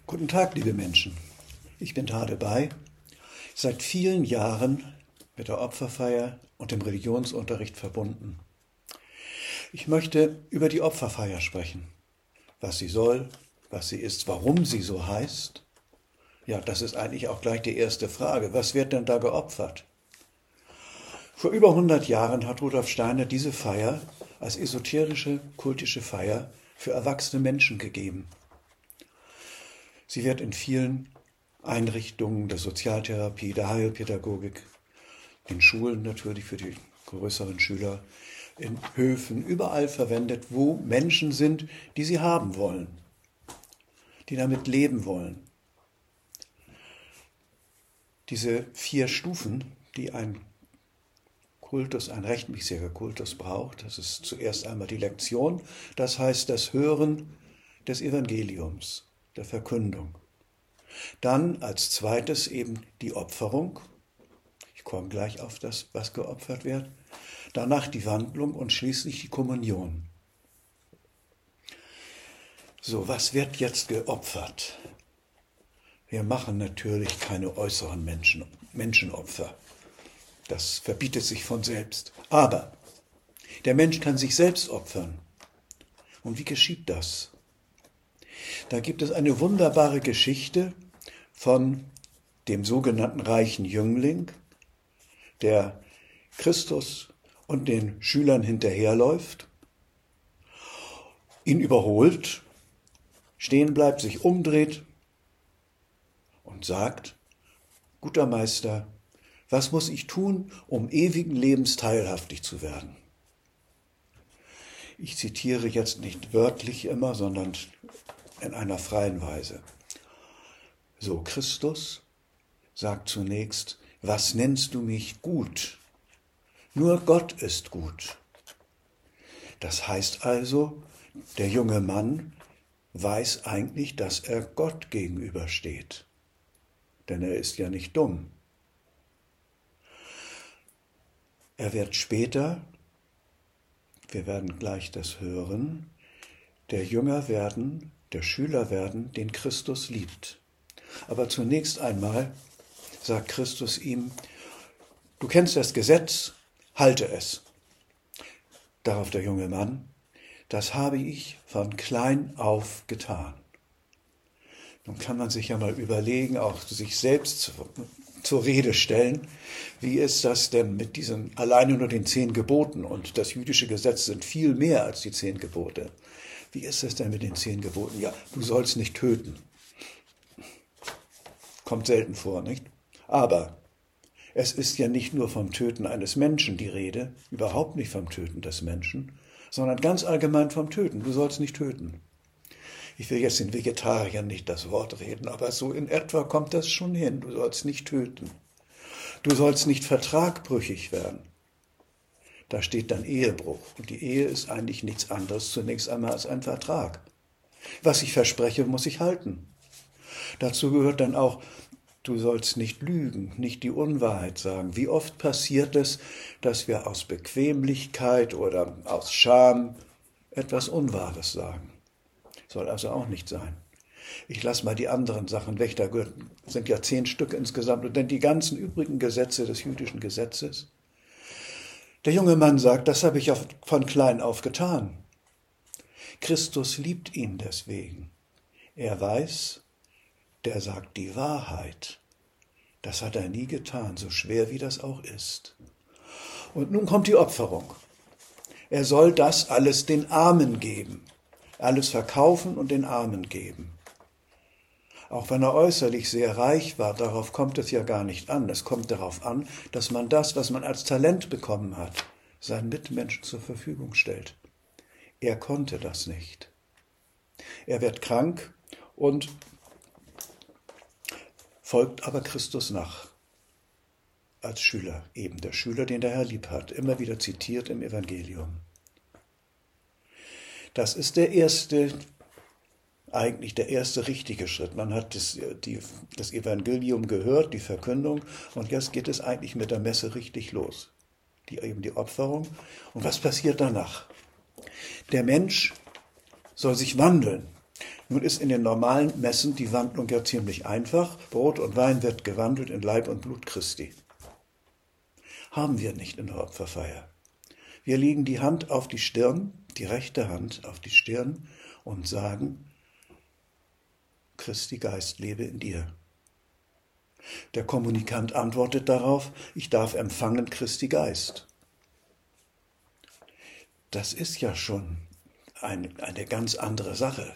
Guten Tag, liebe Menschen. Ich bin Tade Bay, seit vielen Jahren mit der Opferfeier und dem Religionsunterricht verbunden. Ich möchte über die Opferfeier sprechen, was sie soll, was sie ist, warum sie so heißt. Ja, das ist eigentlich auch gleich die erste Frage. Was wird denn da geopfert? Vor über 100 Jahren hat Rudolf Steiner diese Feier als esoterische, kultische Feier für erwachsene Menschen gegeben. Sie wird in vielen Einrichtungen der Sozialtherapie, der Heilpädagogik, in Schulen natürlich für die größeren Schüler, in Höfen, überall verwendet, wo Menschen sind, die sie haben wollen, die damit leben wollen. Diese 4 Stufen, die ein Kultus, ein rechtmäßiger Kultus braucht, das ist zuerst einmal die Lektion, das heißt das Hören des Evangeliums, der Verkündung. Dann als zweites eben die Opferung. Ich komme gleich auf das, was geopfert wird. Danach die Wandlung und schließlich die Kommunion. So, was wird jetzt geopfert? Wir machen natürlich keine äußeren Menschenopfer. Das verbietet sich von selbst. Aber der Mensch kann sich selbst opfern. Und wie geschieht das? Da gibt es eine wunderbare Geschichte von dem sogenannten reichen Jüngling, der Christus und den Schülern hinterherläuft, ihn überholt, stehen bleibt, sich umdreht und sagt: Guter Meister, was muss ich tun, um ewigen Lebens teilhaftig zu werden? Ich zitiere jetzt nicht wörtlich immer, sondern in einer freien Weise. So, Christus sagt zunächst: Was nennst du mich gut? Nur Gott ist gut. Das heißt also, der junge Mann weiß eigentlich, dass er Gott gegenübersteht. Denn er ist ja nicht dumm. Er wird später, wir werden gleich das hören, der Schüler werden, den Christus liebt. Aber zunächst einmal sagt Christus ihm: Du kennst das Gesetz, halte es. Darauf der junge Mann: Das habe ich von klein auf getan. Nun kann man sich ja mal überlegen, auch sich selbst zur Rede stellen, wie ist das denn mit diesen alleine nur den 10 Geboten? Und das jüdische Gesetz sind viel mehr als die 10 Gebote. Wie ist es denn mit den 10 Geboten? Ja, du sollst nicht töten. Kommt selten vor, nicht? Aber es ist ja nicht nur vom Töten eines Menschen die Rede, überhaupt nicht vom Töten des Menschen, sondern ganz allgemein vom Töten. Du sollst nicht töten. Ich will jetzt den Vegetariern nicht das Wort reden, aber so in etwa kommt das schon hin. Du sollst nicht töten. Du sollst nicht vertragbrüchig werden. Da steht dann Ehebruch. Und die Ehe ist eigentlich nichts anderes zunächst einmal als ein Vertrag. Was ich verspreche, muss ich halten. Dazu gehört dann auch: Du sollst nicht lügen, nicht die Unwahrheit sagen. Wie oft passiert es, dass wir aus Bequemlichkeit oder aus Scham etwas Unwahres sagen? Soll also auch nicht sein. Ich lasse mal die anderen Sachen weg, da sind ja 10 Stück insgesamt, und dann die ganzen übrigen Gesetze des jüdischen Gesetzes. Der junge Mann sagt: Das habe ich von klein auf getan. Christus liebt ihn deswegen. Er weiß, der sagt die Wahrheit. Das hat er nie getan, so schwer wie das auch ist. Und nun kommt die Opferung. Er soll das alles den Armen geben. Alles verkaufen und den Armen geben. Auch wenn er äußerlich sehr reich war, darauf kommt es ja gar nicht an. Es kommt darauf an, dass man das, was man als Talent bekommen hat, seinen Mitmenschen zur Verfügung stellt. Er konnte das nicht. Er wird krank und folgt aber Christus nach. Als Schüler, eben der Schüler, den der Herr lieb hat, immer wieder zitiert im Evangelium. Das ist eigentlich der erste richtige Schritt. Man hat das Evangelium gehört, die Verkündung, und jetzt geht es eigentlich mit der Messe richtig los. Eben die Opferung. Und was passiert danach? Der Mensch soll sich wandeln. Nun ist in den normalen Messen die Wandlung ja ziemlich einfach. Brot und Wein wird gewandelt in Leib und Blut Christi. Haben wir nicht in der Opferfeier. Wir legen die Hand auf die Stirn, die rechte Hand auf die Stirn und sagen, Christi Geist lebe in dir. Der Kommunikant antwortet darauf, ich darf empfangen Christi Geist. Das ist ja schon eine ganz andere Sache.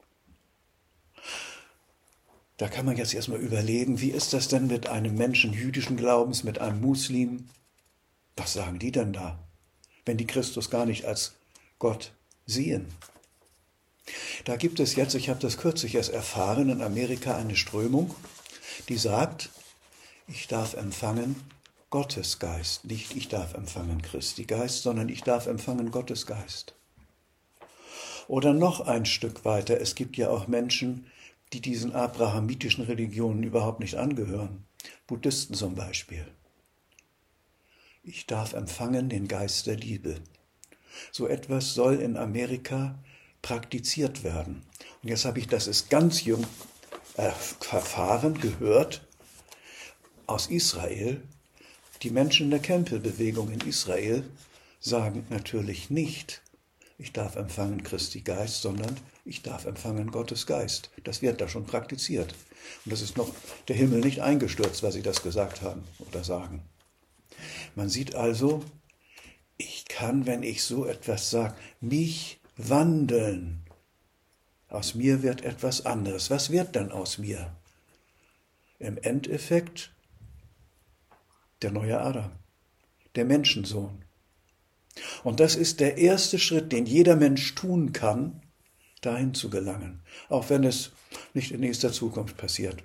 Da kann man jetzt erstmal überlegen, wie ist das denn mit einem Menschen jüdischen Glaubens, mit einem Muslim? Was sagen die denn da, wenn die Christus gar nicht als Gott sehen? Da gibt es jetzt, ich habe das kürzlich erst erfahren, in Amerika eine Strömung, die sagt, ich darf empfangen Gottes Geist. Nicht ich darf empfangen Christi Geist, sondern ich darf empfangen Gottes Geist. Oder noch ein Stück weiter, es gibt ja auch Menschen, die diesen abrahamitischen Religionen überhaupt nicht angehören. Buddhisten zum Beispiel. Ich darf empfangen den Geist der Liebe. So etwas soll in Amerika praktiziert werden. Und jetzt habe ich, das ist ganz jung erfahren, gehört, aus Israel. Die Menschen in der Campbell-Bewegung in Israel sagen natürlich nicht, ich darf empfangen Christi Geist, sondern ich darf empfangen Gottes Geist. Das wird da schon praktiziert. Und das ist noch der Himmel nicht eingestürzt, weil sie das gesagt haben oder sagen. Man sieht also, ich kann, wenn ich so etwas sage, mich wandeln. Aus mir wird etwas anderes. Was wird dann aus mir? Im Endeffekt der neue Adam, der Menschensohn. Und das ist der erste Schritt, den jeder Mensch tun kann, dahin zu gelangen, auch wenn es nicht in nächster Zukunft passiert.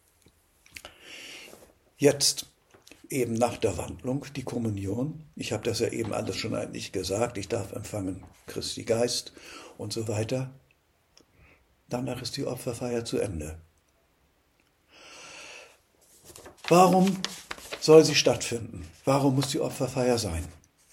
Jetzt, eben nach der Wandlung, die Kommunion. Ich habe das ja eben alles schon eigentlich gesagt, ich darf empfangen Christi Geist und so weiter. Danach ist die Opferfeier zu Ende. Warum soll sie stattfinden? Warum muss die Opferfeier sein?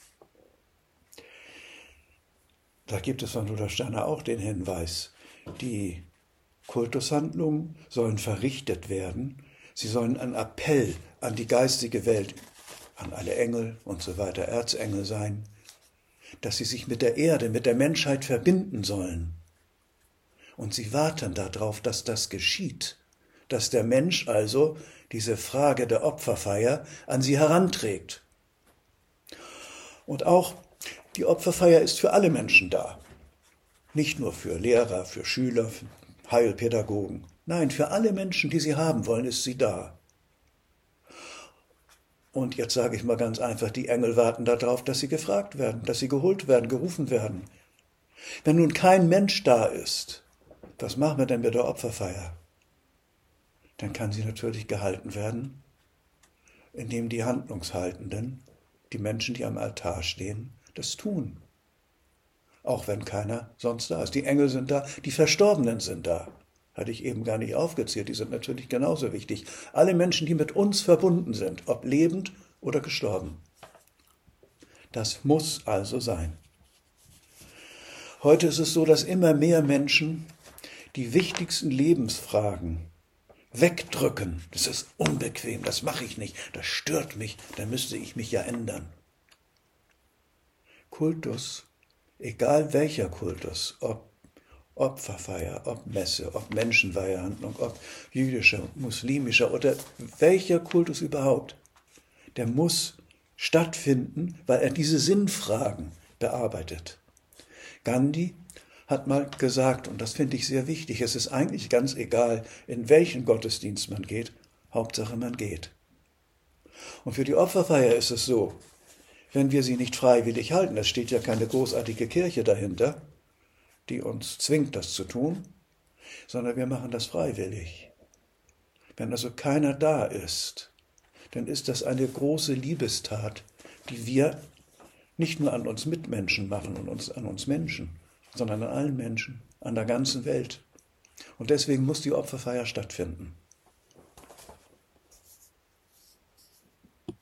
Da gibt es von Rudolf Steiner auch den Hinweis, die Kultushandlungen sollen verrichtet werden, sie sollen ein Appell an die geistige Welt, an alle Engel und so weiter, Erzengel sein, dass sie sich mit der Erde, mit der Menschheit verbinden sollen. Und sie warten darauf, dass das geschieht, dass der Mensch also diese Frage der Opferfeier an sie heranträgt. Und auch die Opferfeier ist für alle Menschen da. Nicht nur für Lehrer, für Schüler, für Heilpädagogen. Nein, für alle Menschen, die sie haben wollen, ist sie da. Und jetzt sage ich mal ganz einfach, die Engel warten darauf, dass sie gefragt werden, dass sie geholt werden, gerufen werden. Wenn nun kein Mensch da ist, was machen wir denn mit der Opferfeier? Dann kann sie natürlich gehalten werden, indem die Handlungshaltenden, die Menschen, die am Altar stehen, das tun. Auch wenn keiner sonst da ist. Die Engel sind da, die Verstorbenen sind da. Hatte ich eben gar nicht aufgezählt, die sind natürlich genauso wichtig. Alle Menschen, die mit uns verbunden sind, ob lebend oder gestorben. Das muss also sein. Heute ist es so, dass immer mehr Menschen die wichtigsten Lebensfragen wegdrücken. Das ist unbequem, das mache ich nicht, das stört mich, da müsste ich mich ja ändern. Kultus, egal welcher Kultus, ob Opferfeier, ob Messe, ob Menschenweihehandlung, ob jüdischer, muslimischer oder welcher Kultus überhaupt, der muss stattfinden, weil er diese Sinnfragen bearbeitet. Gandhi hat mal gesagt, und das finde ich sehr wichtig, es ist eigentlich ganz egal, in welchen Gottesdienst man geht, Hauptsache man geht. Und für die Opferfeier ist es so, wenn wir sie nicht freiwillig halten, es steht ja keine großartige Kirche dahinter, die uns zwingt, das zu tun, sondern wir machen das freiwillig. Wenn also keiner da ist, dann ist das eine große Liebestat, die wir nicht nur an uns Mitmenschen machen und an uns Menschen, sondern an allen Menschen, an der ganzen Welt. Und deswegen muss die Opferfeier stattfinden.